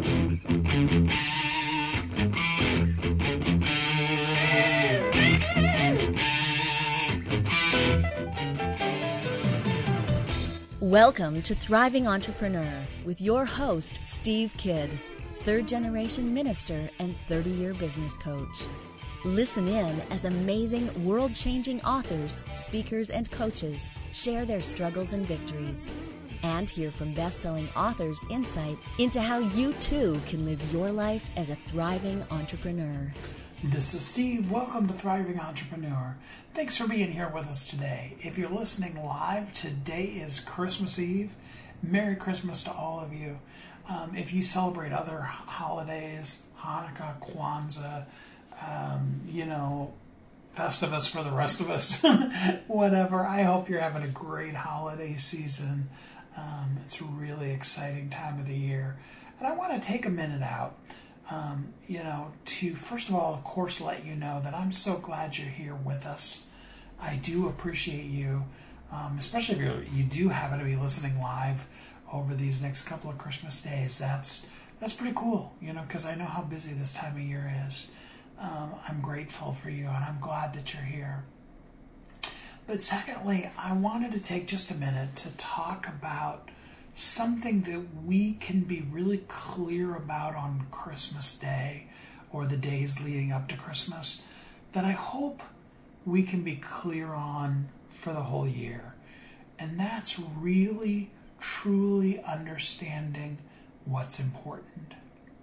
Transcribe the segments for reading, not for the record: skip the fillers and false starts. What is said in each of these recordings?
Welcome to Thriving Entrepreneur with your host, Steve Kidd, third-generation minister and 30-year business coach. Listen in as amazing, world-changing authors, speakers, and coaches share their struggles and victories. And hear from best-selling authors' insight into how you, too, can live your life as a thriving entrepreneur. This is Steve. Welcome to Thriving Entrepreneur. Thanks for being here with us today. If you're listening live, today is Christmas Eve. Merry Christmas to all of you. If you celebrate other holidays, Hanukkah, Kwanzaa, Festivus for the rest of us, whatever, I hope you're having a great holiday season. It's a really exciting time of the year. And I want to take a minute out to first of all, of course, let you know that I'm so glad you're here with us. I do appreciate you, especially if you do happen to be listening live over these next couple of Christmas days. That's pretty cool, because I know how busy this time of year is. I'm grateful for you, and I'm glad that you're here. But secondly, I wanted to take just a minute to talk about something that we can be really clear about on Christmas Day or the days leading up to Christmas that I hope we can be clear on for the whole year. And that's really, truly understanding what's important.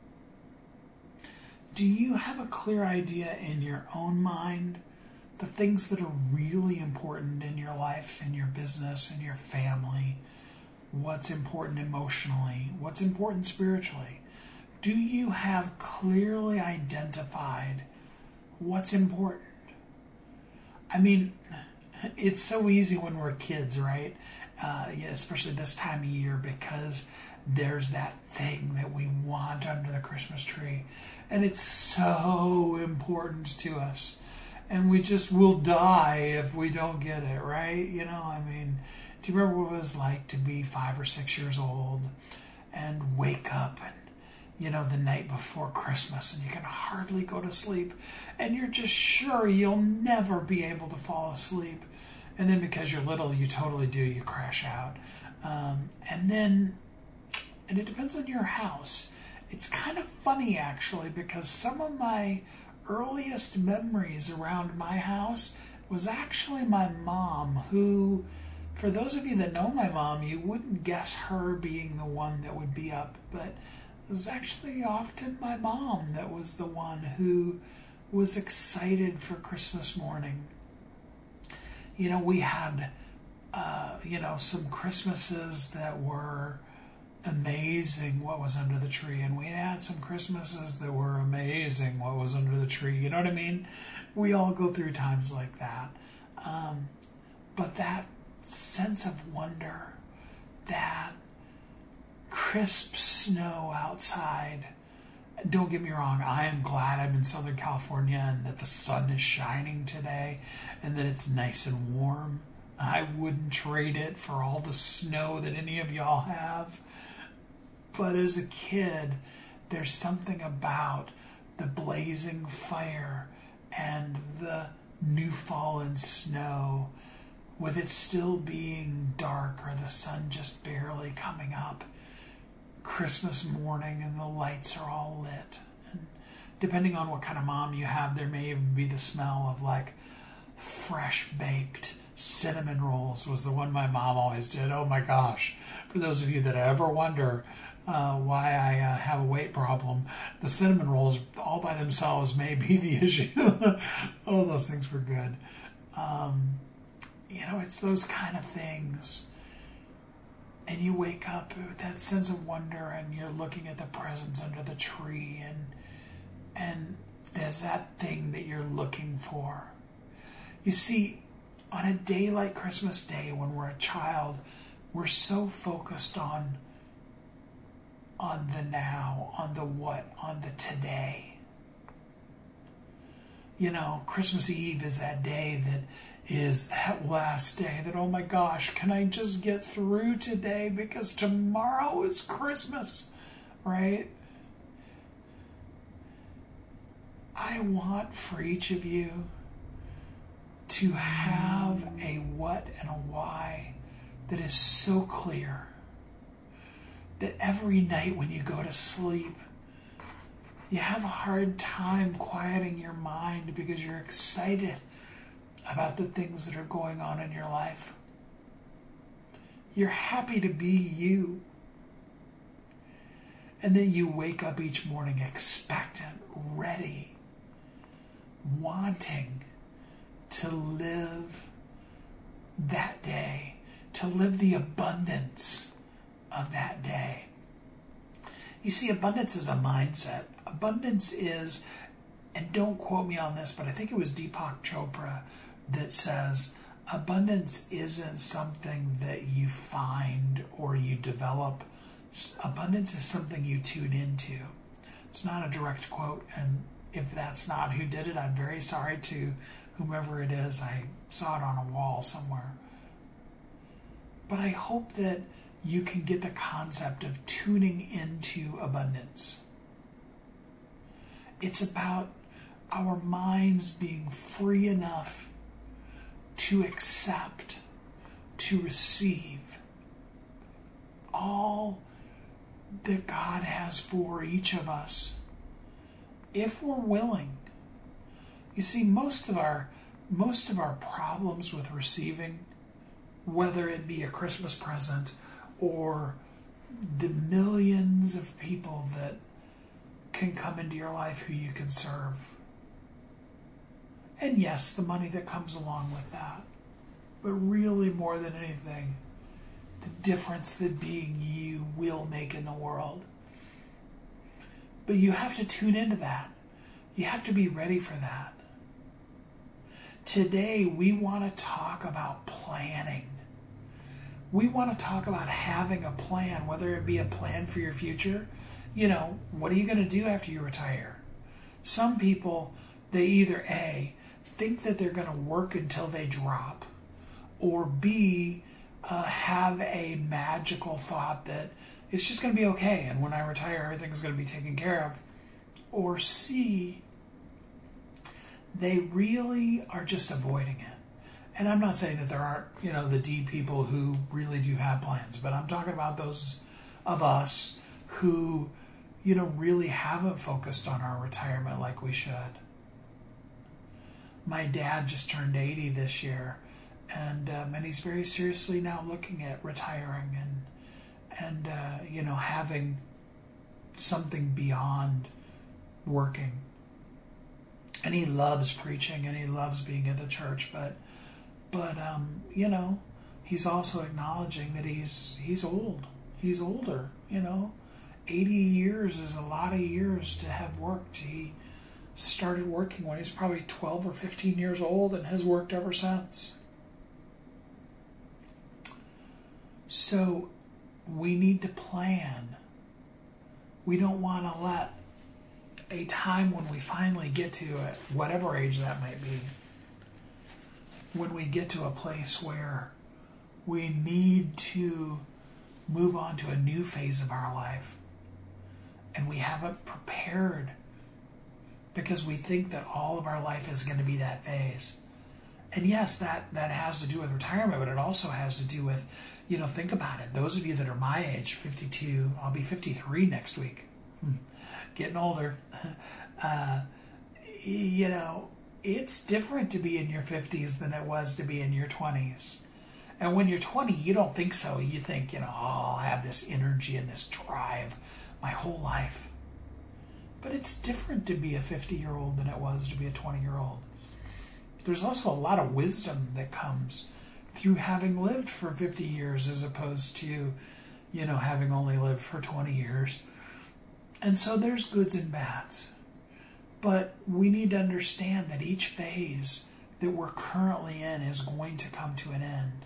Do you have a clear idea in your own mind the things that are really important in your life, in your business, in your family? What's important emotionally? What's important spiritually? Do you have clearly identified what's important? I mean, it's so easy when we're kids, right? Especially this time of year, because there's that thing that we want under the Christmas tree. And it's so important to us. And we just will die if we don't get it, right? Do you remember what it was like to be 5 or 6 years old and wake up and, the night before Christmas and you can hardly go to sleep and you're just sure you'll never be able to fall asleep. And then because you're little, you totally do, you crash out. And it depends on your house. It's kind of funny, actually, because some of my earliest memories around my house was actually my mom, who, for those of you that know my mom, you wouldn't guess her being the one that would be up, but it was actually often my mom that was the one who was excited for Christmas morning. We had, some Christmases that were amazing what was under the tree, and we had some Christmases that were amazing what was under the tree. You know what I mean? We all go through times like that. But that sense of wonder, that crisp snow outside. Don't get me wrong, I am glad I'm in Southern California and that the sun is shining today and that it's nice and warm. I wouldn't trade it for all the snow that any of y'all have. But as a kid, there's something about the blazing fire and the new fallen snow, with it still being dark or the sun just barely coming up. Christmas morning and the lights are all lit. And depending on what kind of mom you have, there may even be the smell of like fresh baked cinnamon rolls was the one my mom always did. Oh my gosh. For those of you that ever wonder why I have a weight problem, the cinnamon rolls all by themselves may be the issue. Oh, those things were good. It's those kind of things. And you wake up with that sense of wonder and you're looking at the presents under the tree and there's that thing that you're looking for. You see, on a day like Christmas Day, when we're a child, we're so focused on the now, on the what, on the today. Christmas Eve is that day that is that last day that, oh my gosh, can I just get through today because tomorrow is Christmas, right? I want for each of you to have a what and a why that is so clear that every night when you go to sleep, you have a hard time quieting your mind because you're excited about the things that are going on in your life. You're happy to be you. And then you wake up each morning expectant, ready, wanting to live that day, to live the abundance of that day. You see, abundance is a mindset. Abundance is, and don't quote me on this, but I think it was Deepak Chopra that says, abundance isn't something that you find or you develop. Abundance is something you tune into. It's not a direct quote, and if that's not who did it, I'm very sorry to whomever it is. I saw it on a wall somewhere. But I hope that you can get the concept of tuning into abundance. It's about our minds being free enough to accept, to receive all that God has for each of us, if we're willing. You see, most of our problems with receiving, whether it be a Christmas present or the millions of people that can come into your life who you can serve, and yes, the money that comes along with that, but really more than anything, the difference that being you will make in the world. But you have to tune into that. You have to be ready for that. Today, we want to talk about planning. We want to talk about having a plan, whether it be a plan for your future. You know, what are you going to do after you retire? Some people, they either A, think that they're going to work until they drop, or B, have a magical thought that it's just going to be okay, and when I retire, everything's going to be taken care of. Or C, they really are just avoiding it. And I'm not saying that there aren't, the deep people who really do have plans, but I'm talking about those of us who, really haven't focused on our retirement like we should. My dad just turned 80 this year, and he's very seriously now looking at retiring and having something beyond working. And he loves preaching and he loves being at the church, but he's also acknowledging that he's old. He's older, 80 years is a lot of years to have worked. He started working when he was probably 12 or 15 years old and has worked ever since. So we need to plan. We don't want to let a time when we finally get to it, whatever age that might be, when we get to a place where we need to move on to a new phase of our life and we haven't prepared because we think that all of our life is going to be that phase. And yes, that has to do with retirement, but it also has to do with, think about it. Those of you that are my age, 52, I'll be 53 next week. Getting older. It's different to be in your 50s than it was to be in your 20s. And when you're 20, you don't think so. You think, I'll have this energy and this drive my whole life. But it's different to be a 50-year-old than it was to be a 20-year-old. There's also a lot of wisdom that comes through having lived for 50 years as opposed to, having only lived for 20 years. And so there's goods and bads. But we need to understand that each phase that we're currently in is going to come to an end.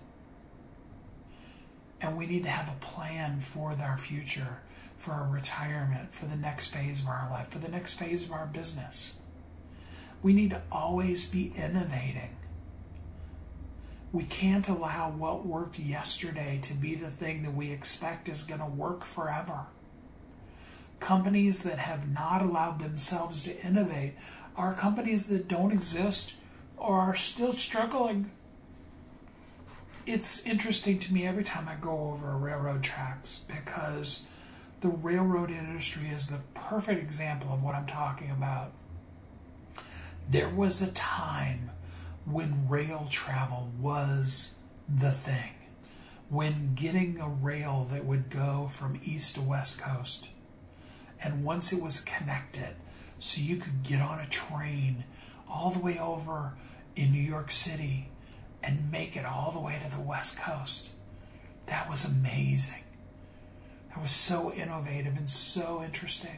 And we need to have a plan for our future, for our retirement, for the next phase of our life, for the next phase of our business. We need to always be innovating. We can't allow what worked yesterday to be the thing that we expect is going to work forever. Companies that have not allowed themselves to innovate are companies that don't exist or are still struggling. It's interesting to me every time I go over railroad tracks because the railroad industry is the perfect example of what I'm talking about. There was a time when rail travel was the thing, when getting a rail that would go from east to west coast, and once it was connected, so you could get on a train all the way over in New York City and make it all the way to the west coast. That was amazing. That was so innovative and so interesting.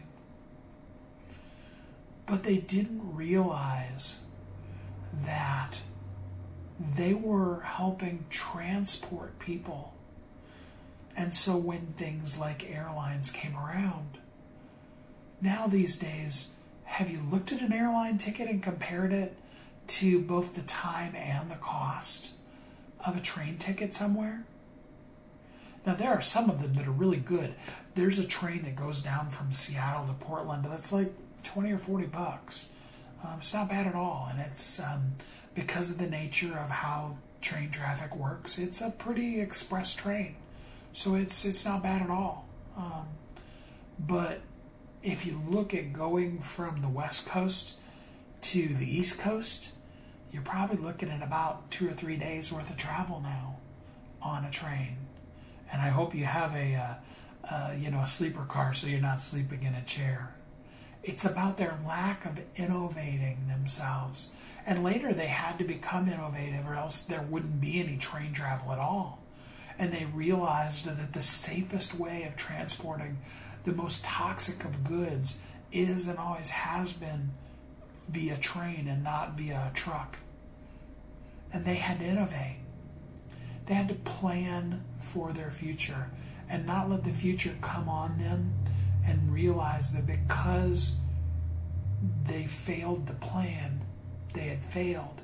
But they didn't realize that they were helping transport people. And so when things like airlines came around, now these days, have you looked at an airline ticket and compared it to both the time and the cost of a train ticket somewhere? Now, there are some of them that are really good. There's a train that goes down from Seattle to Portland that's like $20 or $40. It's not bad at all, and it's because of the nature of how train traffic works. It's a pretty express train, so it's not bad at all. But if you look at going from the West Coast to the East Coast, you're probably looking at about 2 or 3 days worth of travel now on a train. And I hope you have a sleeper car so you're not sleeping in a chair. It's about their lack of innovating themselves. And later they had to become innovative or else there wouldn't be any train travel at all. And they realized that the safest way of transporting the most toxic of goods is and always has been via train and not via a truck. And they had to innovate. They had to plan for their future and not let the future come on them and realize that because they failed to plan, they had failed.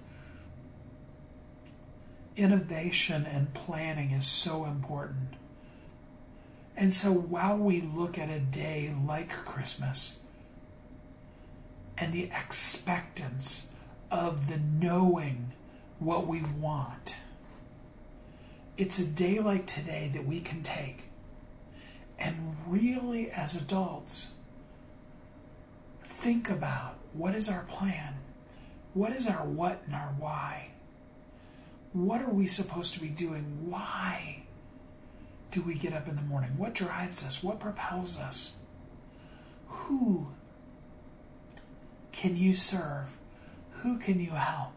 Innovation and planning is so important. And so while we look at a day like Christmas and the expectance of the knowing what we want, it's a day like today that we can take and really, as adults, think about what is our plan? What is our what and our why? What are we supposed to be doing? Why do we get up in the morning? What drives us? What propels us? Who can you serve? Who can you help?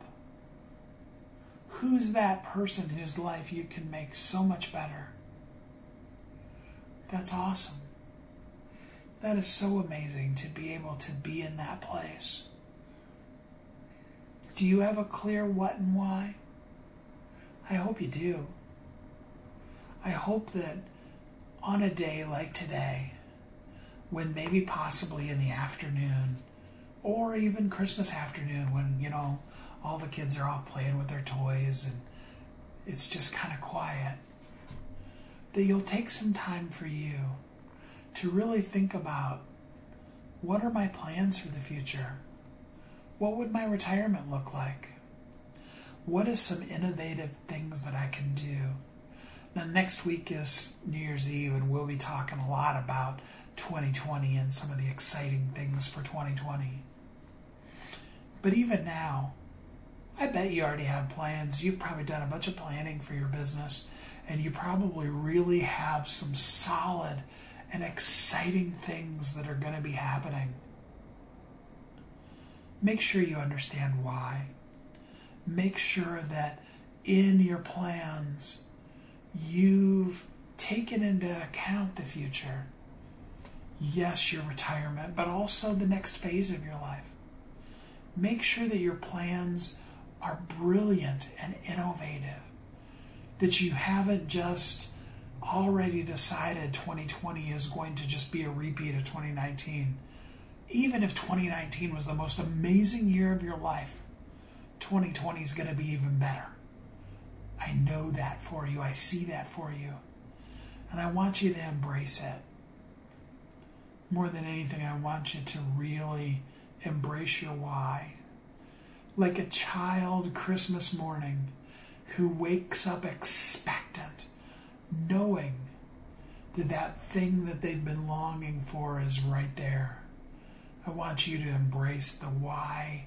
Who's that person whose life you can make so much better? That's awesome. That is so amazing to be able to be in that place. Do you have a clear what and why? I hope you do. I hope that on a day like today, when maybe possibly in the afternoon, or even Christmas afternoon when, all the kids are off playing with their toys and it's just kind of quiet, that you'll take some time for you to really think about, what are my plans for the future? What would my retirement look like? What are some innovative things that I can do? Now, next week is New Year's Eve, and we'll be talking a lot about 2020 and some of the exciting things for 2020. But even now, I bet you already have plans. You've probably done a bunch of planning for your business, and you probably really have some solid and exciting things that are going to be happening. Make sure you understand why. Make sure that in your plans, you've taken into account the future. Yes, your retirement, but also the next phase of your life. Make sure that your plans are brilliant and innovative. That you haven't just already decided 2020 is going to just be a repeat of 2019. Even if 2019 was the most amazing year of your life, 2020 is going to be even better. I know that for you. I see that for you. And I want you to embrace it. More than anything, I want you to really embrace your why. Like a child Christmas morning who wakes up expectant, knowing that that thing that they've been longing for is right there. I want you to embrace the why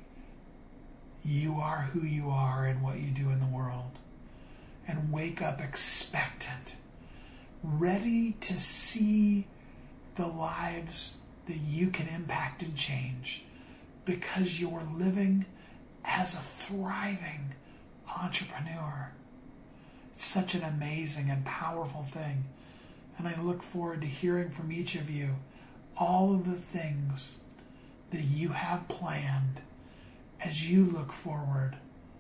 you are who you are and what you do in the world. And wake up expectant, ready to see the lives that you can impact and change because you're living as a thriving entrepreneur. It's such an amazing and powerful thing. And I look forward to hearing from each of you all of the things that you have planned as you look forward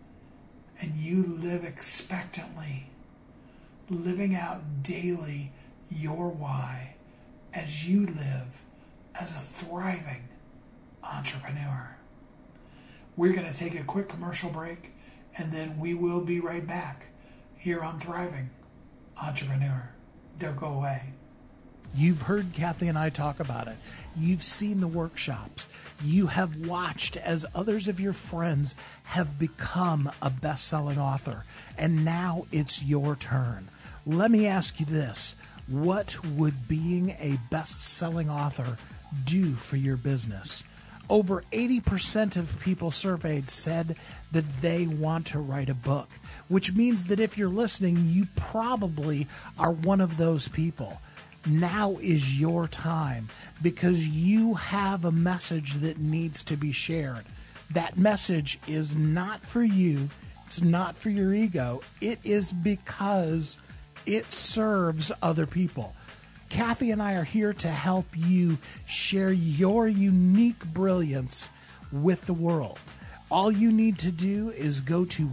and you live expectantly, living out daily your why as you live as a thriving entrepreneur. We're going to take a quick commercial break, and then we will be right back here on Thriving Entrepreneur. Don't go away. You've heard Kathy and I talk about it. You've seen the workshops. You have watched as others of your friends have become a best-selling author. And now it's your turn. Let me ask you this. What would being a best-selling author do for your business? Over 80% of people surveyed said that they want to write a book, which means that if you're listening, you probably are one of those people. Now is your time because you have a message that needs to be shared. That message is not for you. It's not for your ego. It is because it serves other people. Kathy and I are here to help you share your unique brilliance with the world. All you need to do is go to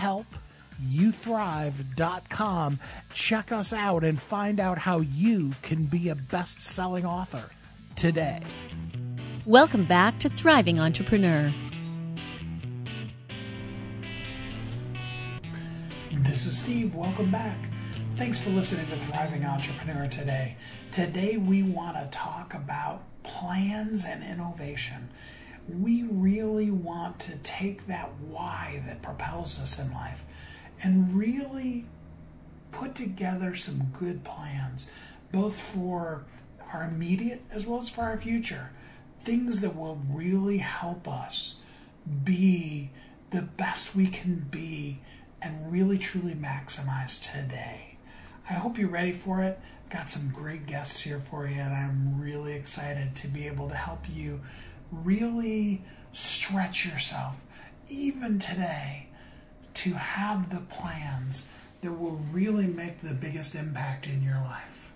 WeHelpYouThrive.com, check us out, and find out how you can be a best-selling author today. Welcome back to Thriving Entrepreneur. This is Steve. Welcome back. Thanks for listening to Thriving Entrepreneur today. Today we want to talk about plans and innovation. We really want to take that why that propels us in life and really put together some good plans, both for our immediate as well as for our future. Things that will really help us be the best we can be and really truly maximize today. I hope you're ready for it. Got some great guests here for you, and I'm really excited to be able to help you really stretch yourself, even today, to have the plans that will really make the biggest impact in your life.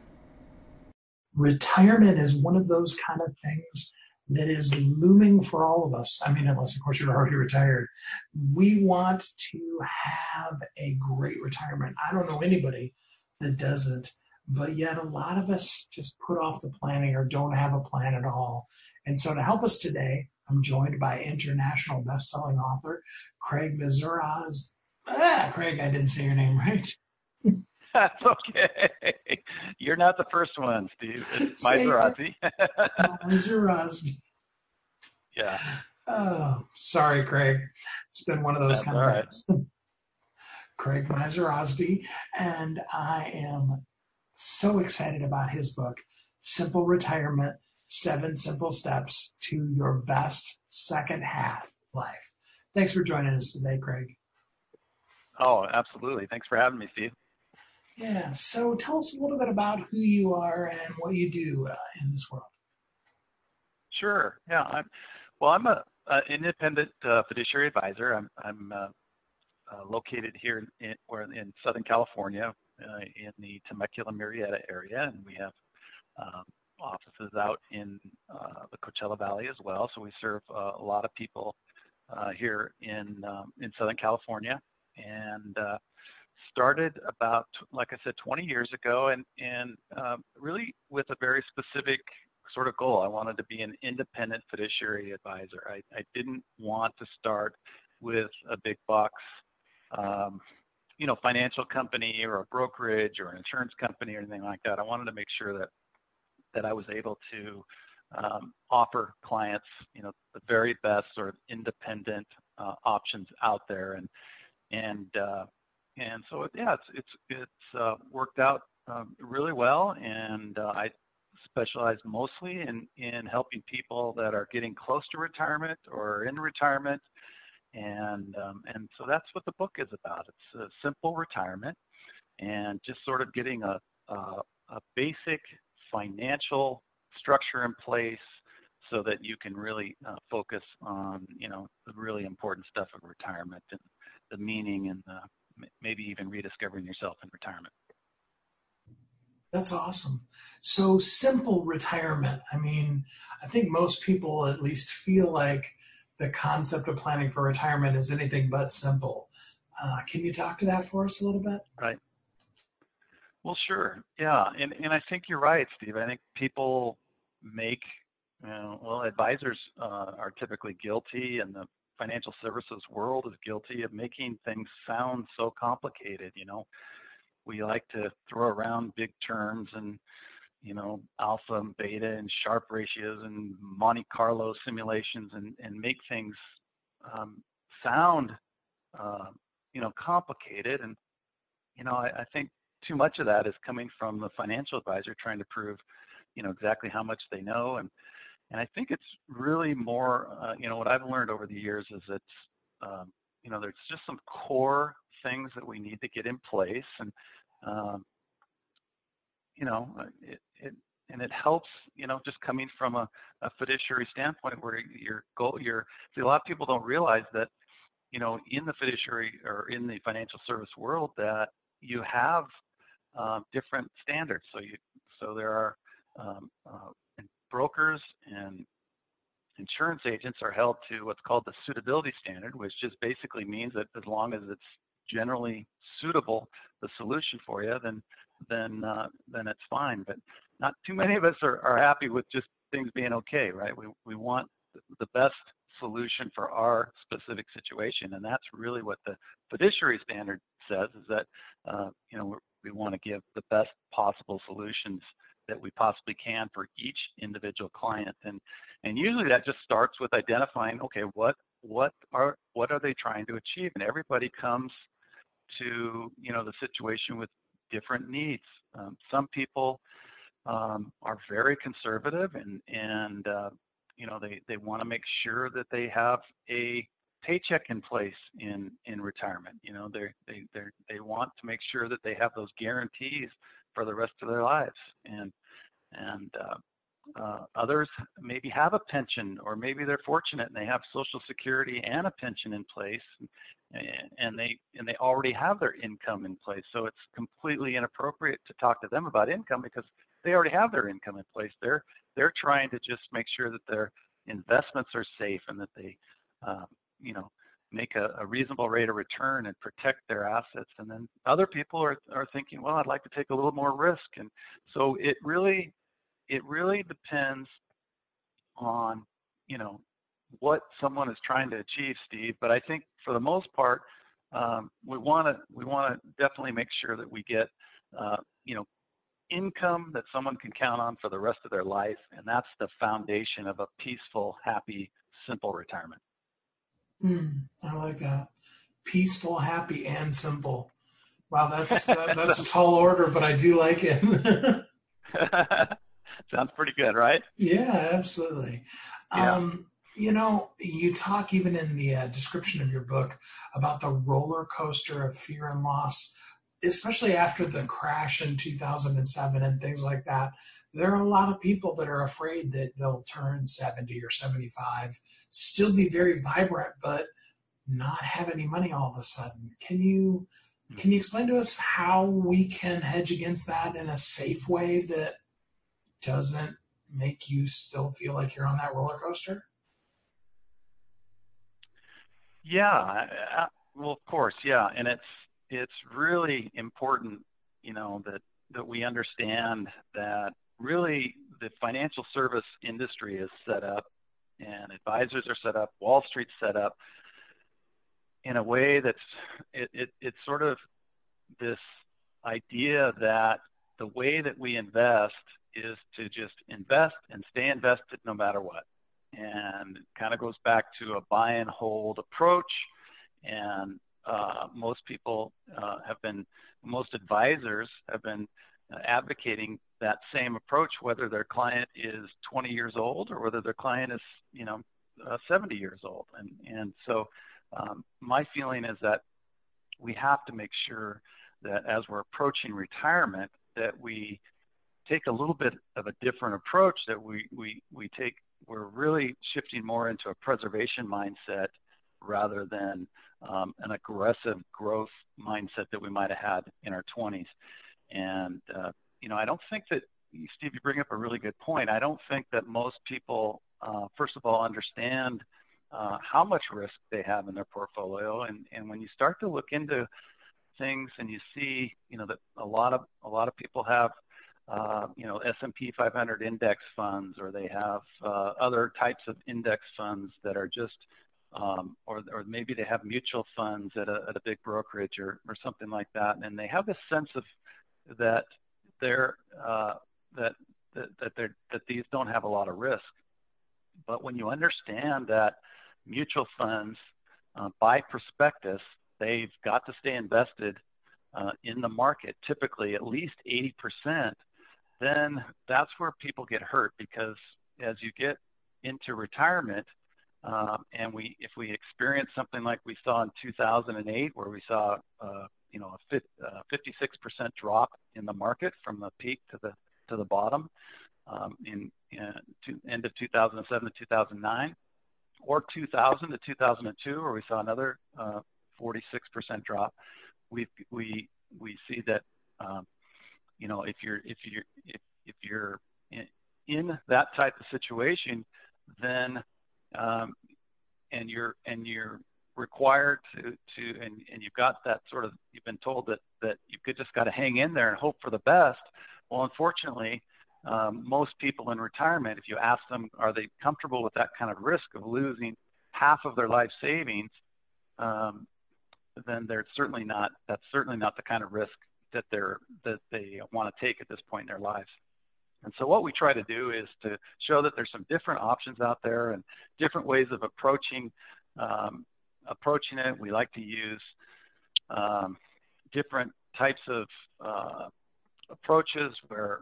Retirement is one of those kind of things that is looming for all of us. I mean, unless, of course, you're already retired. We want to have a great retirement. I don't know anybody that doesn't, but yet a lot of us just put off the planning or don't have a plan at all. And so to help us today, I'm joined by international best-selling author Craig Mizrahi. Craig, I didn't say your name right. That's okay. You're not the first one, Steve. It's Mizrahi. Mizrahi. Yeah. Oh, sorry, Craig. It's been one of those kind of days. Craig Mizrahi, and I am so excited about his book, Simple Retirement, 7 Simple Steps to Your Best Second Half Life. Thanks for joining us today, Craig. Oh, absolutely. Thanks for having me, Steve. Yeah, so tell us a little bit about who you are and what you do in this world. Sure. Yeah. I'm an independent fiduciary advisor. I'm located here in Southern California, in the Temecula-Murrieta area, and we have offices out in the Coachella Valley as well. So we serve a lot of people here in Southern California, and started about, like I said, 20 years ago, and really with a very specific sort of goal. I wanted to be an independent fiduciary advisor. I didn't want to start with a big box financial company or a brokerage or an insurance company or anything like that. I wanted to make sure that I was able to offer clients, the very best sort of independent options out there, and so it's worked out really well, and I specialize mostly in helping people that are getting close to retirement or in retirement, and so that's what the book is about. It's a simple retirement, and just sort of getting a basic financial structure in place so that you can really focus on the really important stuff of retirement and the meaning and maybe even rediscovering yourself in retirement. That's awesome. So simple retirement. I mean, I think most people at least feel like the concept of planning for retirement is anything but simple. Can you talk to that for us a little bit? Right. Well, sure. Yeah. And I think you're right, Steve. I think people make, advisors are typically guilty, and the financial services world is guilty of making things sound so complicated. We like to throw around big terms and, alpha and beta and Sharpe ratios and Monte Carlo simulations and make things sound, complicated. And, I think too much of that is coming from the financial advisor trying to prove, exactly how much they know. And I think it's really more, what I've learned over the years is it's, there's just some core things that we need to get in place, and it helps, just coming from a fiduciary standpoint where see, a lot of people don't realize that, in the fiduciary or in the financial service world that you have different standards. So there are brokers and insurance agents are held to what's called the suitability standard, which just basically means that as long as it's generally suitable, the solution for you, then it's fine. But not too many of us are happy with just things being okay, right? We want the best solution for our specific situation, and that's really what the fiduciary standard says, is that we want to give the best possible solutions that we possibly can for each individual client, and usually that just starts with identifying, okay, what are they trying to achieve? And everybody comes to the situation with different needs. Some people are very conservative, and they want to make sure that they have a paycheck in place in retirement. They want to make sure that they have those guarantees for the rest of their lives, and others maybe have a pension, or maybe they're fortunate and they have Social Security and a pension in place, and they already have their income in place. So it's completely inappropriate to talk to them about income because they already have their income in place. They're trying to just make sure that their investments are safe and that they make a reasonable rate of return and protect their assets. And then other people are thinking, well, I'd like to take a little more risk. And so it really depends on, what someone is trying to achieve, Steve. But I think for the most part, we want to definitely make sure that we get, income that someone can count on for the rest of their life. And that's the foundation of a peaceful, happy, simple retirement. I like that. Peaceful, happy, and simple. Wow, that's a tall order, but I do like it. Sounds pretty good, right? Yeah, absolutely. Yeah. You talk even in the description of your book about the roller coaster of fear and loss, especially after the crash in 2007 and things like that. There are a lot of people that are afraid that they'll turn 70 or 75, still be very vibrant, but not have any money all of a sudden. Can you explain to us how we can hedge against that in a safe way that doesn't make you still feel like you're on that roller coaster? Yeah, well, of course, yeah, and it's really important, that we understand that really the financial service industry is set up, and advisors are set up, Wall Street's set up in a way that's it's sort of this idea that the way that we invest is to just invest and stay invested no matter what. And it kind of goes back to a buy and hold approach. And most advisors have been advocating that same approach, whether their client is 20 years old or whether their client is, 70 years old. And so my feeling is that we have to make sure that as we're approaching retirement, that we take a little bit of a different approach, that we're really shifting more into a preservation mindset rather than an aggressive growth mindset that we might have had in our 20s. And, I don't think that, Steve, you bring up a really good point. I don't think that most people, first of all, understand how much risk they have in their portfolio. And when you start to look into things and you see, that a lot of people have, S&P 500 index funds, or they have other types of index funds that are just, or maybe they have mutual funds at a big brokerage or something like that, and they have this sense of that these don't have a lot of risk. But when you understand that mutual funds, by prospectus, they've got to stay invested in the market, typically at least 80%, then that's where people get hurt, because as you get into retirement, and if we experience something like we saw in 2008, where we saw a 56% drop in the market from the peak to the bottom, in end of 2007 to 2009, or 2000 to 2002, where we saw another 46% drop. We see that if you're in that type of situation, then and you're required to and you've got that sort of, you've been told that you could just got to hang in there and hope for the best. Well, unfortunately, most people in retirement, if you ask them, are they comfortable with that kind of risk of losing half of their life savings, then they're certainly not. That's certainly not the kind of risk that they want to take at this point in their lives. And so what we try to do is to show that there's some different options out there and different ways of approaching it. We like to use different types of approaches where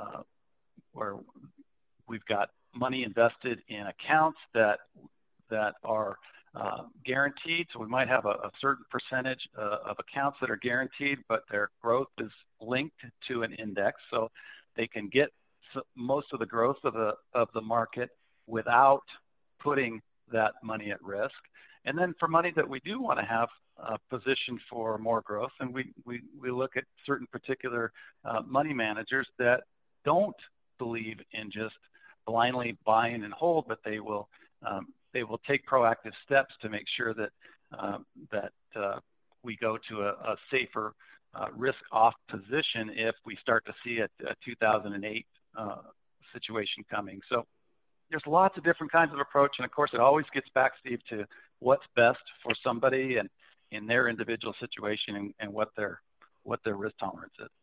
we've got money invested in accounts that are guaranteed. So we might have a certain percentage of accounts that are guaranteed, but their growth is linked to an index, so they can get most of the growth of the market without putting that money at risk. And then for money that we do want to have positioned for more growth, and we look at certain particular money managers that don't believe in just blindly buying and hold, but they will take proactive steps to make sure that we go to a safer risk-off position if we start to see a 2008 situation coming. So there's lots of different kinds of approach, and of course it always gets back, Steve, to what's best for somebody and in their individual situation and what their risk tolerance is.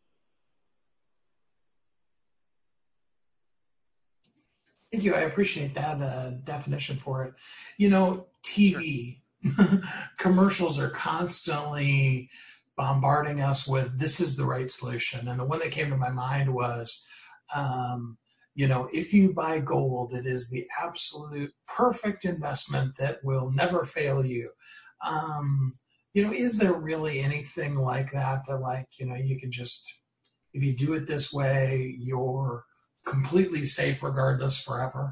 Thank you. I appreciate that definition for it. TV commercials are constantly bombarding us with, this is the right solution. And the one that came to my mind was, if you buy gold, it is the absolute perfect investment that will never fail you. Is there really anything like that you can just, if you do it this way, you're completely safe regardless forever?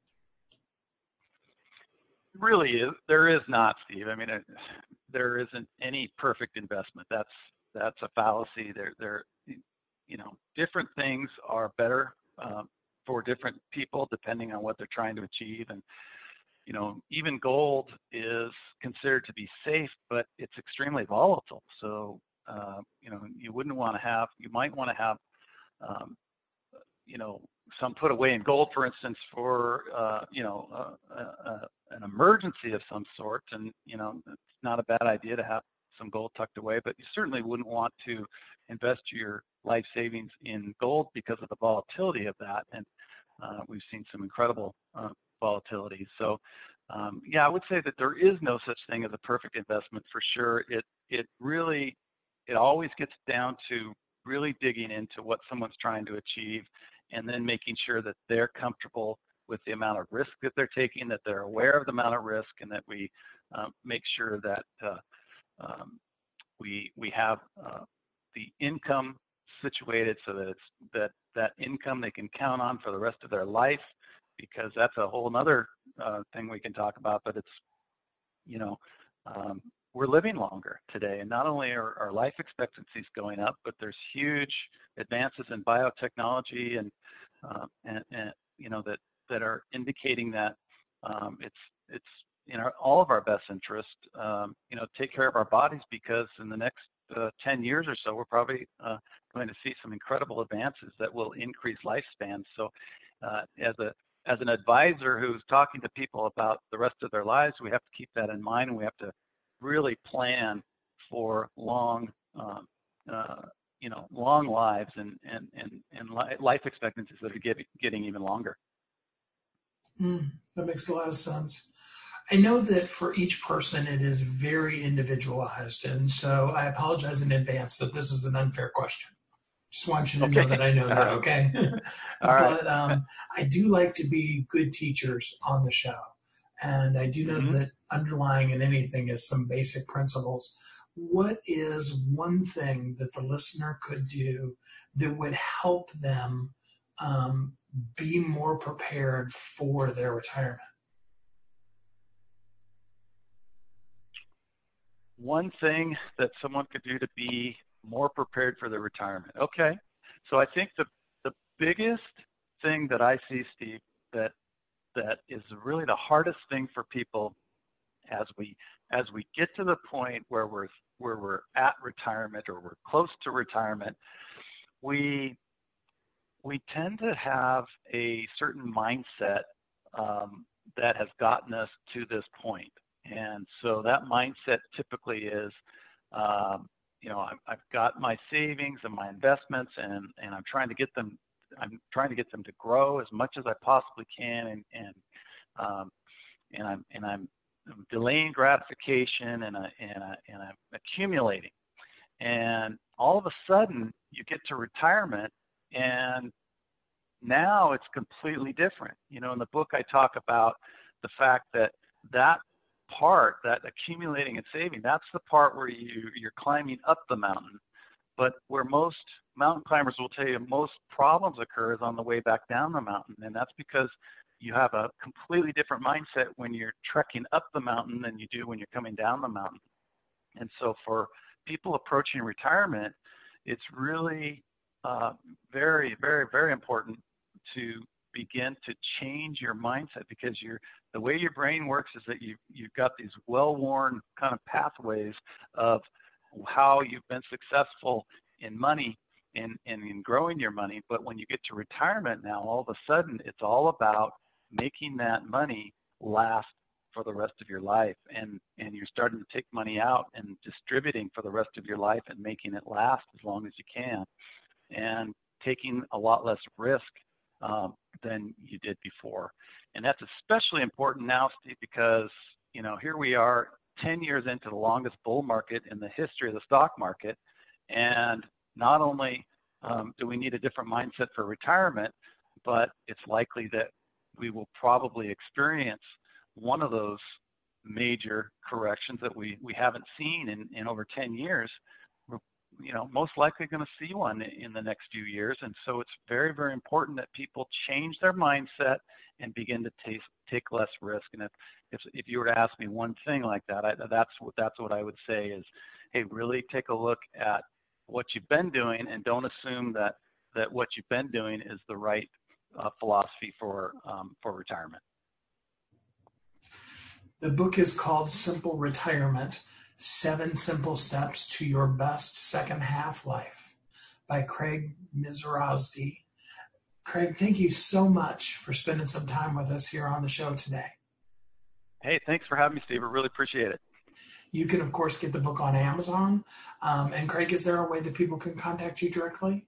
Really is. There is not, Steve. I mean, there isn't any perfect investment. That's a fallacy. There, different things are better for different people depending on what they're trying to achieve. And even gold is considered to be safe, but it's extremely volatile. So you might want to have some put away in gold, for instance, for an emergency of some sort. And it's not a bad idea to have some gold tucked away, but you certainly wouldn't want to invest your life savings in gold because of the volatility of that. And we've seen some incredible volatility. So, I would say that there is no such thing as a perfect investment for sure. It always gets down to really digging into what someone's trying to achieve, and then making sure that they're comfortable with the amount of risk that they're taking, that they're aware of the amount of risk, and that we make sure that we have the income situated so that it's that income they can count on for the rest of their life, because that's a whole other thing we can talk about. But it's, we're living longer today, and not only are our life expectancies going up, but there's huge advances in biotechnology and that are indicating that it's in all of our best interest, take care of our bodies, because in the next 10 years or so, we're probably going to see some incredible advances that will increase lifespans. So as an advisor who's talking to people about the rest of their lives, we have to keep that in mind, and we have to really plan for long lives and life expectancies that are getting even longer. That makes a lot of sense. I know that for each person it is very individualized, and so I apologize in advance that this is an unfair question. Just want you to know that I know that, okay? All right. But I do like to be good teachers on the show, and I do know that underlying in anything is some basic principles. What is one thing that the listener could do that would help them be more prepared for their retirement? One thing that someone could do to be more prepared for their retirement. Okay. So I think the biggest thing that I see, Steve, that is really the hardest thing for people as we get to the point where we're at retirement or we're close to retirement, we tend to have a certain mindset that has gotten us to this point. And so that mindset typically is, I've got my savings and my investments, and I'm trying to get them to grow as much as I possibly can, and I'm delaying gratification, and I'm accumulating. And all of a sudden, you get to retirement, and now it's completely different. In the book, I talk about the fact that part, that accumulating and saving, that's the part where you're climbing up the mountain. But where most mountain climbers will tell you most problems occur is on the way back down the mountain. And that's because you have a completely different mindset when you're trekking up the mountain than you do when you're coming down the mountain. And so for people approaching retirement, it's really very, very, very important to begin to change your mindset, because the way your brain works is that you've got these well-worn kind of pathways of how you've been successful in money and in growing your money. But when you get to retirement now, all of a sudden it's all about making that money last for the rest of your life, and you're starting to take money out and distributing for the rest of your life and making it last as long as you can, and taking a lot less risk than you did before. And that's especially important now, Steve, because here we are 10 years into the longest bull market in the history of the stock market, and not only do we need a different mindset for retirement, but it's likely that we will probably experience one of those major corrections that we haven't seen in over 10 years. We're most likely going to see one in the next few years. And so it's very, very important that people change their mindset and begin to take less risk. And if you were to ask me one thing like that, that's what I would say is, hey, really take a look at what you've been doing, and don't assume that what you've been doing is the right philosophy for retirement. The book is called Simple Retirement: 7 Simple Steps to Your Best Second Half Life by Craig Mizrahi. Craig, thank you so much for spending some time with us here on the show today. Hey, thanks for having me, Steve. I really appreciate it. You can, of course, get the book on Amazon. And Craig, is there a way that people can contact you directly?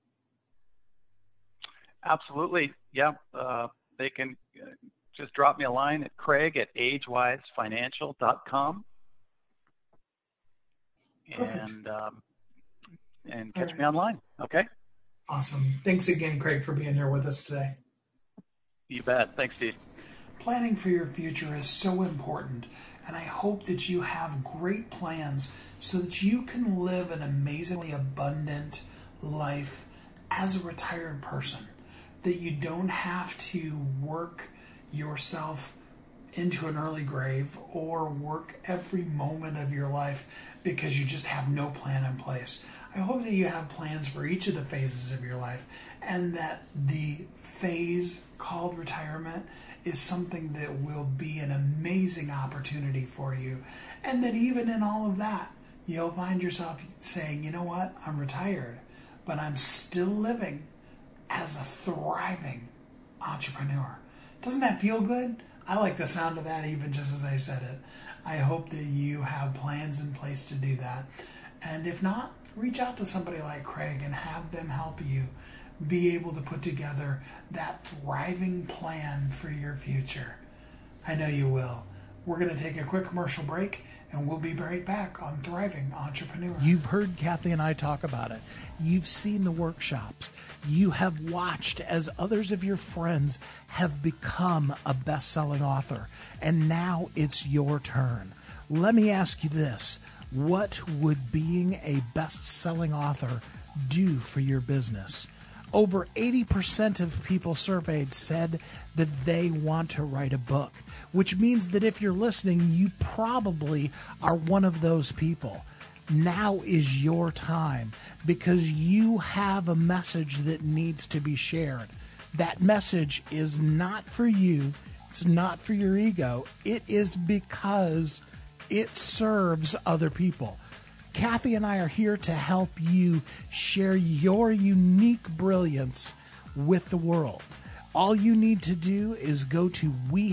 Absolutely. Yeah. They can just drop me a line at craig@agewisefinancial.com and catch me online. Okay. Awesome. Thanks again, Craig, for being here with us today. You bet. Thanks, Steve. Planning for your future is so important, and I hope that you have great plans so that you can live an amazingly abundant life as a retired person, that you don't have to work yourself into an early grave or work every moment of your life because you just have no plan in place. I hope that you have plans for each of the phases of your life, and that the phase called retirement is something that will be an amazing opportunity for you, and that even in all of that, you'll find yourself saying, you know what, I'm retired, but I'm still living as a thriving entrepreneur. Doesn't that feel good? I like the sound of that even just as I said it. I hope that you have plans in place to do that. And if not, reach out to somebody like Craig and have them help you be able to put together that thriving plan for your future. I know you will. We're going to take a quick commercial break, and we'll be right back on Thriving Entrepreneur. You've heard Kathy and I talk about it. You've seen the workshops. You have watched as others of your friends have become a best-selling author, and now it's your turn. Let me ask you this. What would being a best-selling author do for your business? Over 80% of people surveyed said that they want to write a book, which means that if you're listening, you probably are one of those people. Now is your time, because you have a message that needs to be shared. That message is not for you. It's not for your ego. It is because it serves other people. Kathy and I are here to help you share your unique brilliance with the world. All you need to do is go to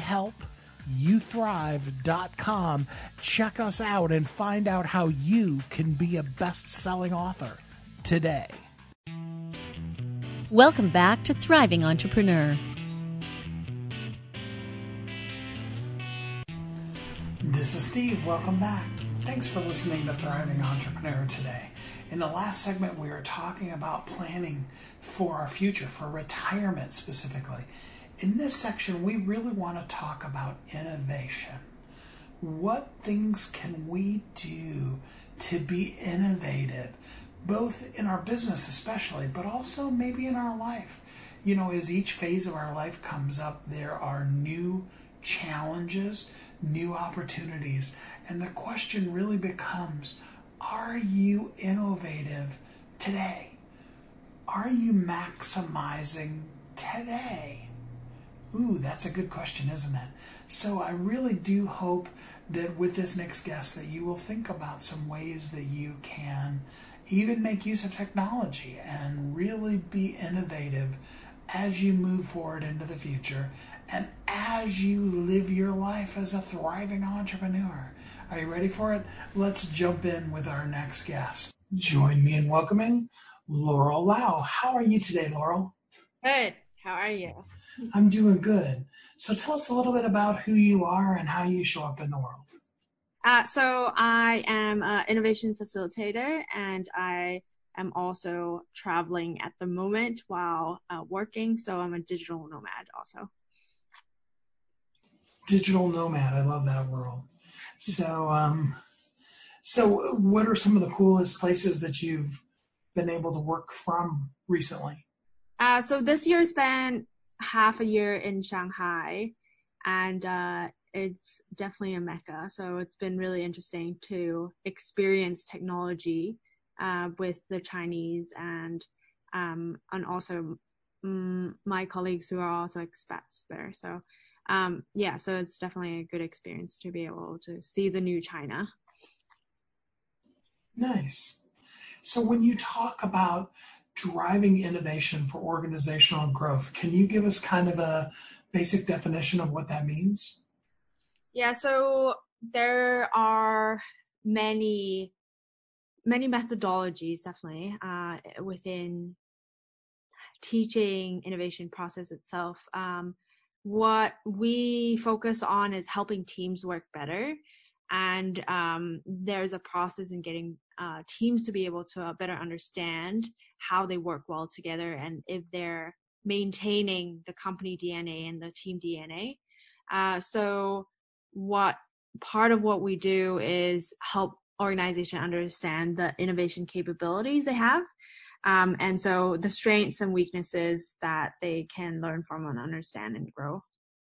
WeHelpYouThrive.com, check us out, and find out how you can be a best-selling author today. Welcome back to Thriving Entrepreneur. This is Steve. Welcome back. Thanks for listening to Thriving Entrepreneur today. In the last segment, we were talking about planning for our future, for retirement specifically. In this section, we really want to talk about innovation. What things can we do to be innovative, both in our business especially, but also maybe in our life? You know, as each phase of our life comes up, there are new challenges, new opportunities. And the question really becomes, are you innovative today? Are you maximizing today? Ooh, that's a good question, isn't it? So I really do hope that with this next guest that you will think about some ways that you can even make use of technology and really be innovative as you move forward into the future and as you live your life as a thriving entrepreneur. Are you ready for it? Let's jump in with our next guest. Join me in welcoming Laurel Lau. How are you today, Laurel? Good. How are you? I'm doing good. So tell us a little bit about who you are and how you show up in the world. So I am an innovation facilitator, and I am also traveling at the moment while working. So I'm a digital nomad also. Digital nomad. I love that world. So what are some of the coolest places that you've been able to work from recently? So this year I spent half a year in Shanghai, and it's definitely a mecca. So it's been really interesting to experience technology with the Chinese and also my colleagues who are also expats there. So so it's definitely a good experience to be able to see the new China. Nice. So when you talk about driving innovation for organizational growth, can you give us kind of a basic definition of what that means? Yeah, so there are many methodologies definitely within teaching innovation process itself. What we focus on is helping teams work better, and there's a process in getting teams to be able to better understand how they work well together and if they're maintaining the company DNA and the team DNA. So what part of what we do is help organization understand the innovation capabilities they have. And so the strengths and weaknesses that they can learn from and understand and grow.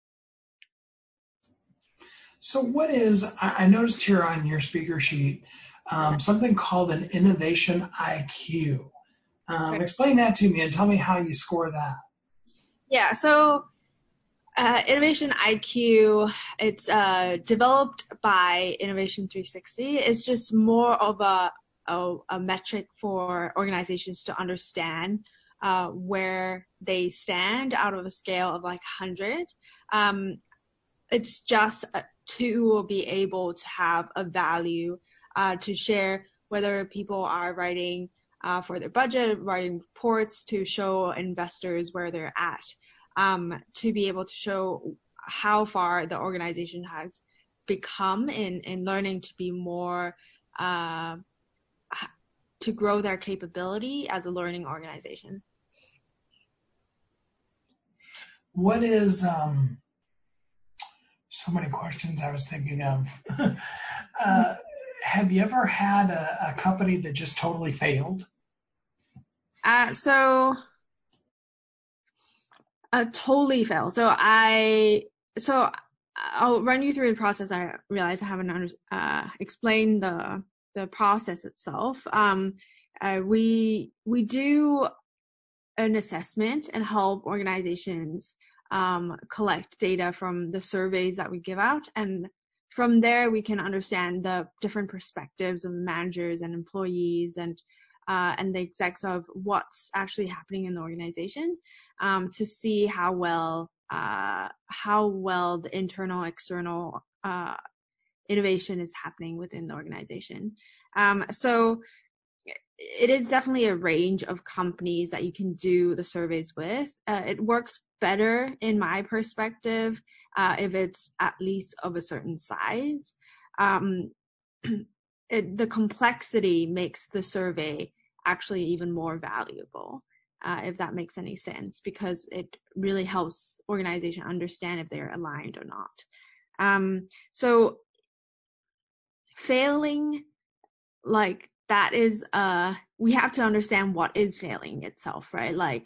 So what is, I noticed here on your speaker sheet, something called an innovation IQ. Explain that to me and tell me how you score that. Yeah, so Innovation IQ, it's developed by Innovation 360. It's just more of a metric for organizations to understand where they stand out of a scale of like 100. It's just to be able to have a value to share, whether people are writing for their budget, writing reports to show investors where they're at, to be able to show how far the organization has become in learning to be more, to grow their capability as a learning organization. What is, so many questions I was thinking of. Have you ever had a company that just totally failed? Totally failed. So I'll run you through the process. I realize I haven't explained the process itself. We do an assessment and help organizations collect data from the surveys that we give out, and from there we can understand the different perspectives of managers and employees and the execs of what's actually happening in the organization, to see how well the internal external innovation is happening within the organization. So it is definitely a range of companies that you can do the surveys with. It works better, in my perspective, if it's at least of a certain size. The complexity makes the survey actually even more valuable, if that makes any sense, because it really helps organization understand if they're aligned or not. So failing, like, that is, we have to understand what is failing itself, right? Like,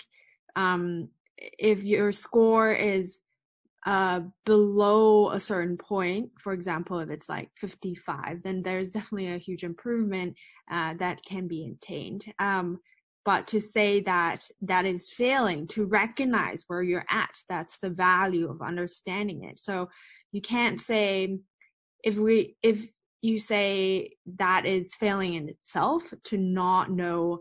if your score is below a certain point, for example, if it's like 55, then there's definitely a huge improvement that can be attained. But to say that is failing, to recognize where you're at, that's the value of understanding it. So you can't say, if you say that is failing in itself, to not know,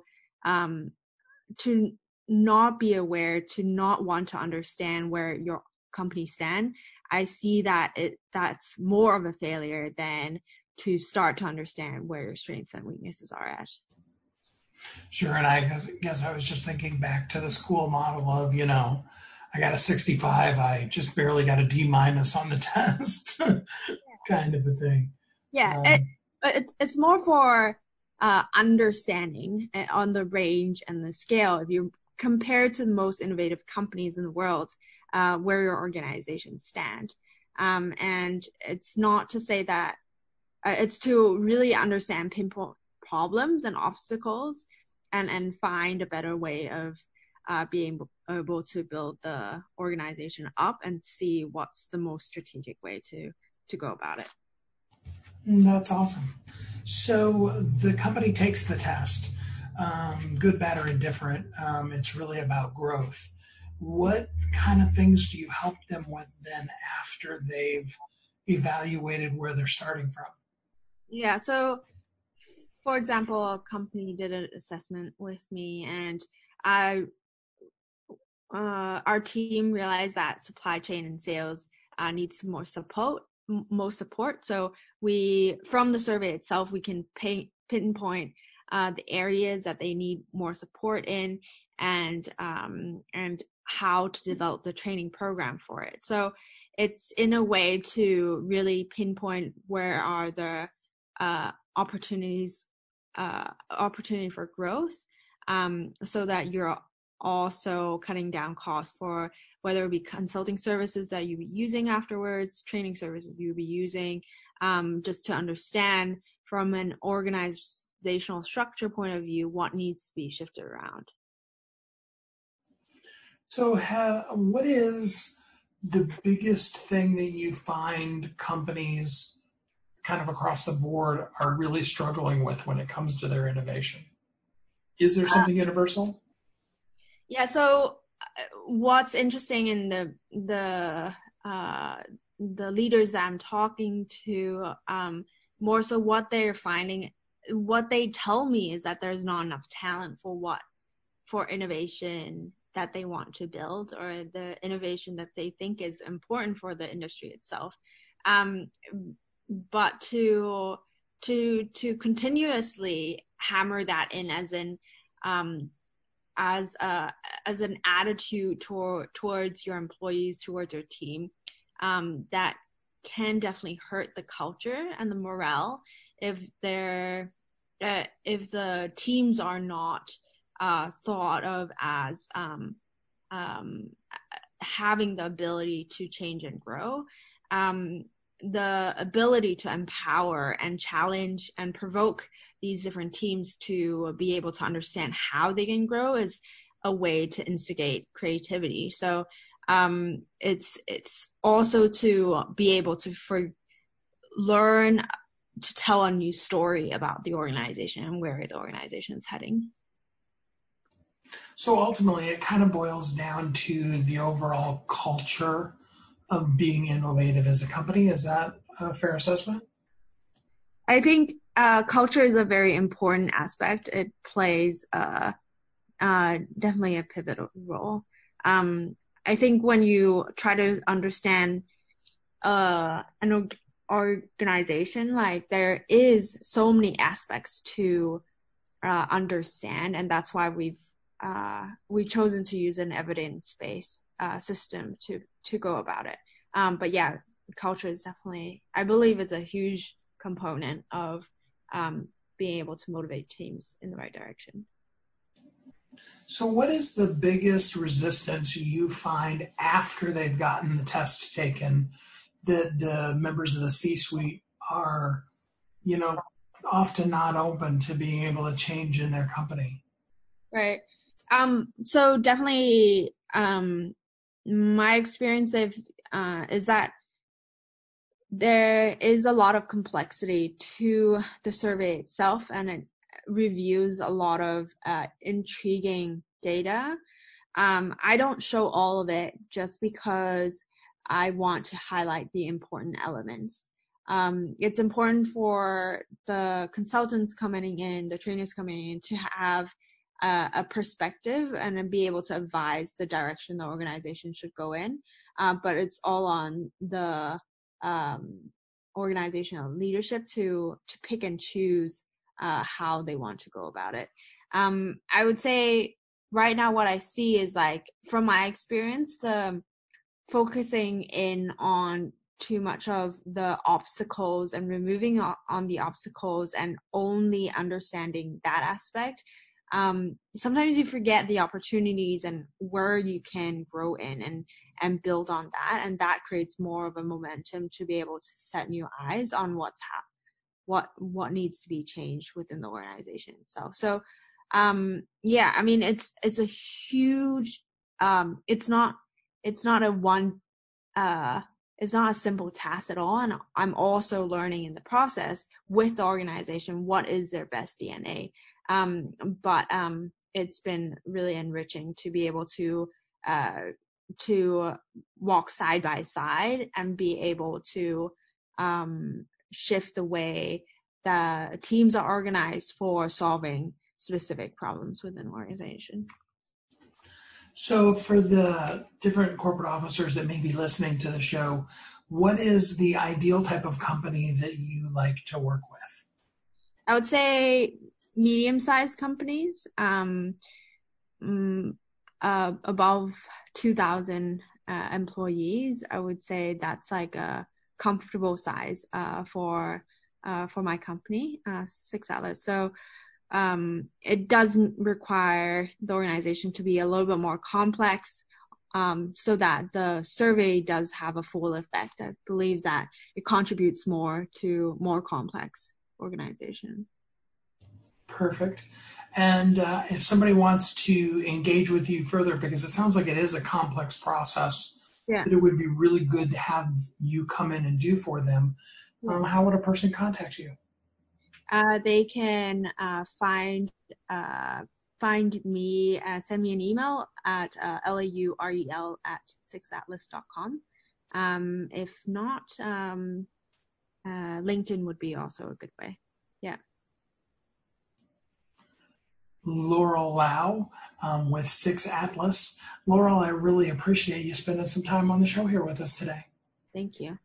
to not be aware, to not want to understand where your company stand, I see that that's more of a failure than to start to understand where your strengths and weaknesses are at. Sure, and I guess I was just thinking back to the school model of, I got a 65, I just barely got a D- on the test, kind of a thing. Yeah, it's more for understanding on the range and the scale. If you compare to the most innovative companies in the world, where your organizations stand. And it's not to say that, it's to really understand pinpoint problems and obstacles and find a better way of being able to build the organization up and see what's the most strategic way to go about it. That's awesome. So the company takes the test, good, bad, or indifferent. It's really about growth. What kind of things do you help them with then after they've evaluated where they're starting from? Yeah, so for example, a company did an assessment with me, and our team realized that supply chain and sales needs more support most support. So from the survey itself, we can pinpoint the areas that they need more support in, and how to develop the training program for it. So it's in a way to really pinpoint where are the opportunity for growth, so that you're also cutting down costs for whether it be consulting services that you be using afterwards, training services you be using, just to understand from an organizational structure point of view what needs to be shifted around. So what is the biggest thing that you find companies kind of across the board are really struggling with when it comes to their innovation? Is there something universal? Yeah, so what's interesting in the leaders that I'm talking to, more so what they're finding, what they tell me is that there's not enough talent for innovation that they want to build, or the innovation that they think is important for the industry itself. But to continuously hammer that in as an attitude towards your employees, towards your team, that can definitely hurt the culture and the morale if the teams are not thought of as having the ability to change and grow. The ability to empower and challenge and provoke these different teams to be able to understand how they can grow is a way to instigate creativity. So it's also to be able to learn to tell a new story about the organization and where the organization is heading. So ultimately, it kind of boils down to the overall culture of being innovative as a company. Is that a fair assessment? I think culture is a very important aspect. It plays definitely a pivotal role. I think when you try to understand an organization, like, there is so many aspects to understand, and that's why we've chosen to use an evidence-based system to go about it. But yeah, culture is definitely, I believe it's a huge component of being able to motivate teams in the right direction. So what is the biggest resistance you find after they've gotten the test taken that the members of the C-suite are, often not open to being able to change in their company? Right. So definitely, my experience is that there is a lot of complexity to the survey itself, and it reviews a lot of intriguing data. I don't show all of it just because I want to highlight the important elements. It's important for the consultants coming in, the trainers coming in, to have a perspective and be able to advise the direction the organization should go in. But it's all on the organizational leadership to pick and choose how they want to go about it. I would say right now what I see is, like, from my experience, the focusing in on too much of the obstacles and removing on the obstacles and only understanding that aspect. Sometimes you forget the opportunities and where you can grow in and build on that, and that creates more of a momentum to be able to set new eyes on what needs to be changed within the organization itself. So yeah, I mean, it's a huge it's not a simple task at all, and I'm also learning in the process with the organization what is their best DNA. But it's been really enriching to be able to walk side by side and be able to shift the way the teams are organized for solving specific problems within an organization. So for the different corporate officers that may be listening to the show, what is the ideal type of company that you like to work with? I would say medium-sized companies, above 2,000 employees. I would say that's like a comfortable size for my company, Six Atlas. So it doesn't require the organization to be a little bit more complex, so that the survey does have a full effect. I believe that it contributes more to more complex organization. Perfect. And if somebody wants to engage with you further, because it sounds like it is a complex process, Yeah. that it would be really good to have you come in and do for them, how would a person contact you? They can find me, send me an email at laurel@sixatlas.com. If not, LinkedIn would be also a good way. Yeah. Laurel Lau with Six Atlas. Laurel, I really appreciate you spending some time on the show here with us today. Thank you.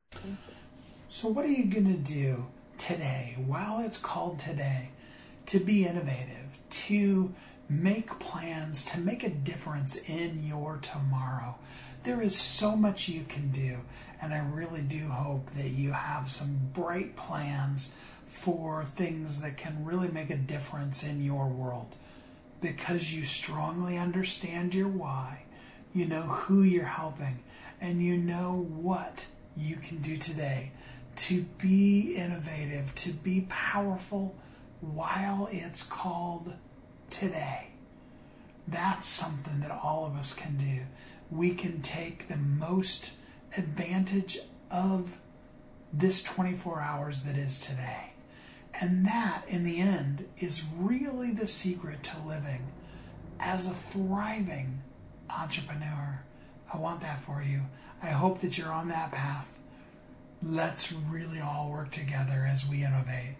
So what are you going to do today, while it's called today, to be innovative, to make plans, to make a difference in your tomorrow? There is so much you can do, and I really do hope that you have some bright plans for things that can really make a difference in your world, because you strongly understand your why, you know who you're helping, and you know what you can do today to be innovative, to be powerful while it's called today. That's something that all of us can do. We can take the most advantage of this 24 hours that is today. And that, in the end, is really the secret to living as a thriving entrepreneur. I want that for you. I hope that you're on that path. Let's really all work together as we innovate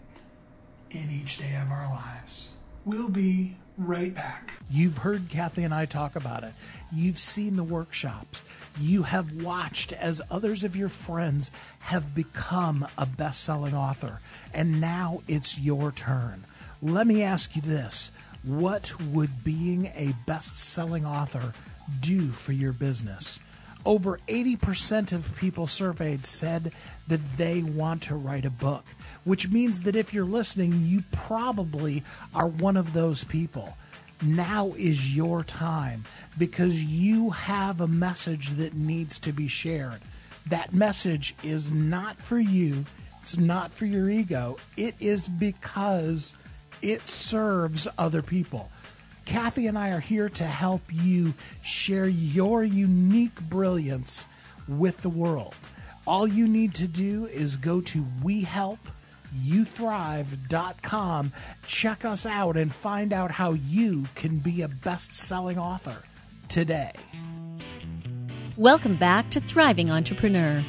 in each day of our lives. We'll be right back. You've heard Kathy and I talk about it. You've seen the workshops. You have watched as others of your friends have become a best-selling author. And now it's your turn. Let me ask you this. What would being a best-selling author do for your business? Over 80% of people surveyed said that they want to write a book, which means that if you're listening, you probably are one of those people. Now is your time, because you have a message that needs to be shared. That message is not for you. It's not for your ego. It is because it serves other people. Kathy and I are here to help you share your unique brilliance with the world. All you need to do is go to WeHelpYouThrive.com, check us out, and find out how you can be a best-selling author today. Welcome back to Thriving Entrepreneur.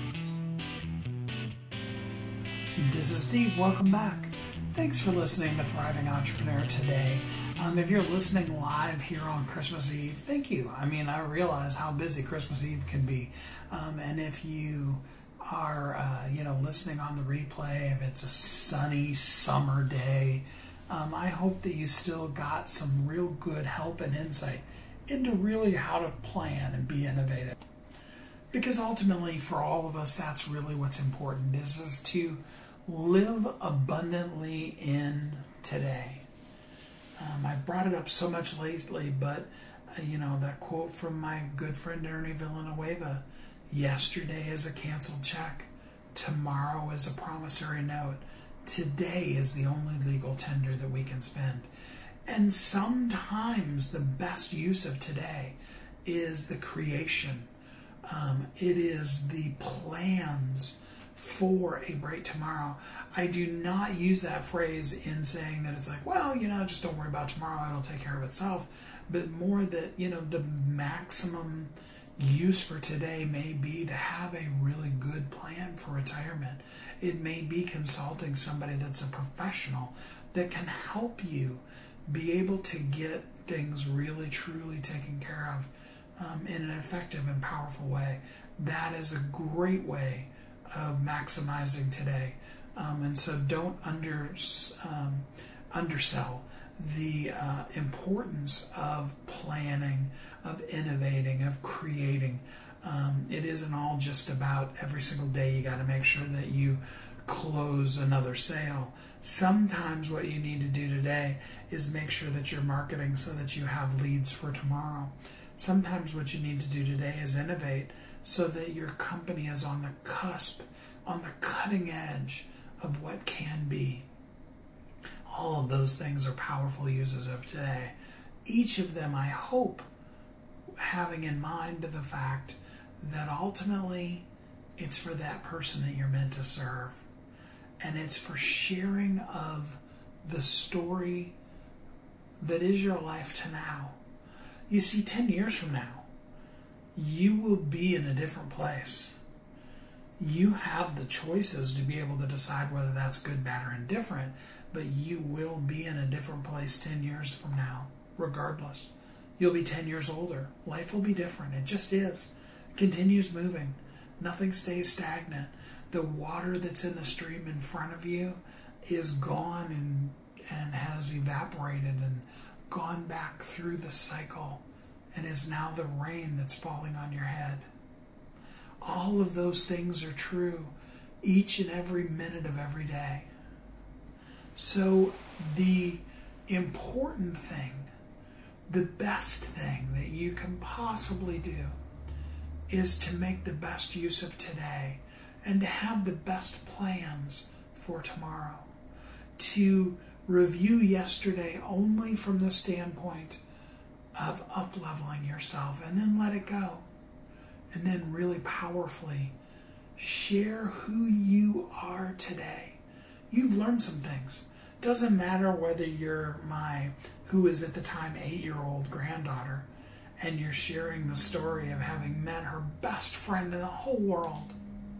This is Steve. Welcome back. Thanks for listening to Thriving Entrepreneur today. If you're listening live here on Christmas Eve, thank you. I mean, I realize how busy Christmas Eve can be. And if you are, listening on the replay, if it's a sunny summer day, I hope that you still got some real good help and insight into really how to plan and be innovative. Because ultimately, for all of us, that's really what's important, is to live abundantly in today. I brought it up so much lately, but that quote from my good friend Ernie Villanueva: yesterday is a canceled check, tomorrow is a promissory note, today is the only legal tender that we can spend. And sometimes the best use of today is the creation. It is the plans for a bright tomorrow. I do not use that phrase in saying that it's like, well, just don't worry about tomorrow, it'll take care of itself, but more that, the maximum use for today may be to have a really good plan for retirement. It may be consulting somebody that's a professional that can help you be able to get things really truly taken care of in an effective and powerful way. That is a great way of maximizing today. And so don't undersell the importance of planning, of innovating, of creating. It isn't all just about every single day you got to make sure that you close another sale. Sometimes what you need to do today is make sure that you're marketing so that you have leads for tomorrow. Sometimes what you need to do today is innovate so that your company is on the cusp, on the cutting edge of what can be. All of those things are powerful uses of today. Each of them, I hope, having in mind the fact that ultimately it's for that person that you're meant to serve. And it's for sharing of the story that is your life to now. You see, 10 years from now, you will be in a different place. You have the choices to be able to decide whether that's good, bad, or indifferent, but you will be in a different place 10 years from now, regardless. You'll be 10 years older. Life will be different. It just is. It continues moving. Nothing stays stagnant. The water that's in the stream in front of you is gone and has evaporated and gone back through the cycle and is now the rain that's falling on your head. All of those things are true each and every minute of every day. So the important thing, the best thing that you can possibly do is to make the best use of today and to have the best plans for tomorrow. To review yesterday only from the standpoint of up-leveling yourself and then let it go. And then really powerfully share who you are today. You've learned some things. Doesn't matter whether you're who is at the time 8-year-old granddaughter, and you're sharing the story of having met her best friend in the whole world,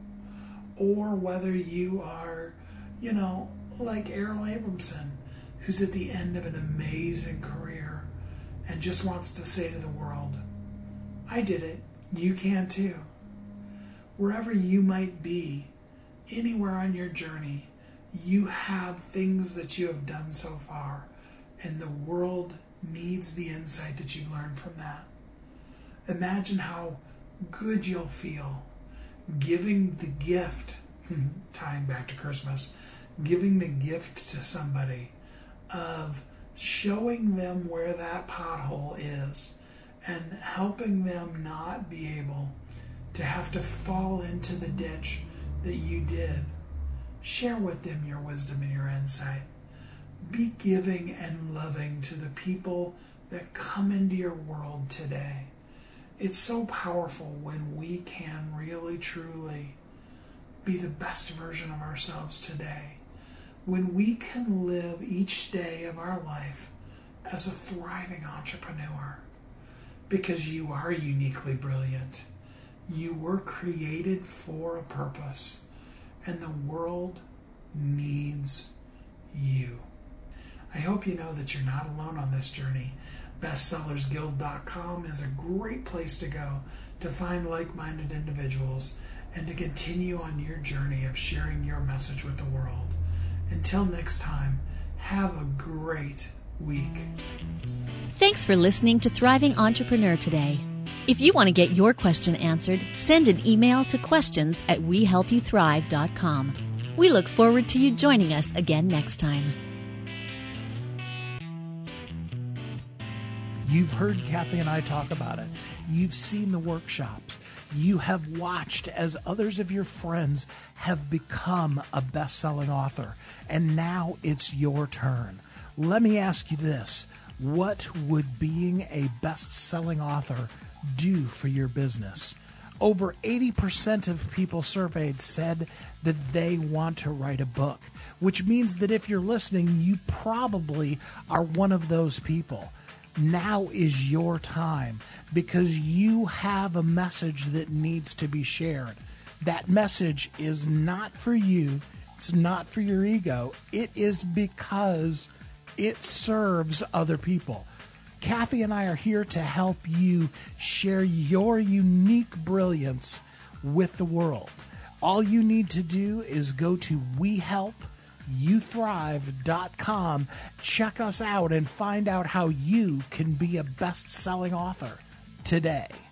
or whether you are, like Errol Abramson, who's at the end of an amazing career and just wants to say to the world, I did it. You can too. Wherever you might be, anywhere on your journey, you have things that you have done so far, and the world needs the insight that you've learned from that. Imagine how good you'll feel giving the gift, tying back to Christmas, giving the gift to somebody of showing them where that pothole is and helping them not be able to have to fall into the ditch that you did. Share with them your wisdom and your insight. Be giving and loving to the people that come into your world today. It's so powerful when we can really, truly be the best version of ourselves today. When we can live each day of our life as a thriving entrepreneur. Because you are uniquely brilliant. You were created for a purpose. And the world needs you. I hope you know that you're not alone on this journey. BestsellersGuild.com is a great place to go to find like-minded individuals and to continue on your journey of sharing your message with the world. Until next time, have a great week. Thanks for listening to Thriving Entrepreneur today. If you want to get your question answered, send an email to questions@wehelpyouthrive.com. We look forward to you joining us again next time. You've heard Kathy and I talk about it. You've seen the workshops. You have watched as others of your friends have become a best-selling author. And now it's your turn. Let me ask you this. What would being a best-selling author do for your business? Over 80% of people surveyed said that they want to write a book, which means that if you're listening, you probably are one of those people. Now is your time because you have a message that needs to be shared. That message is not for you. It's not for your ego. It is because it serves other people. Kathy and I are here to help you share your unique brilliance with the world. All you need to do is go to WeHelpYouThrive.com, check us out, and find out how you can be a best-selling author today.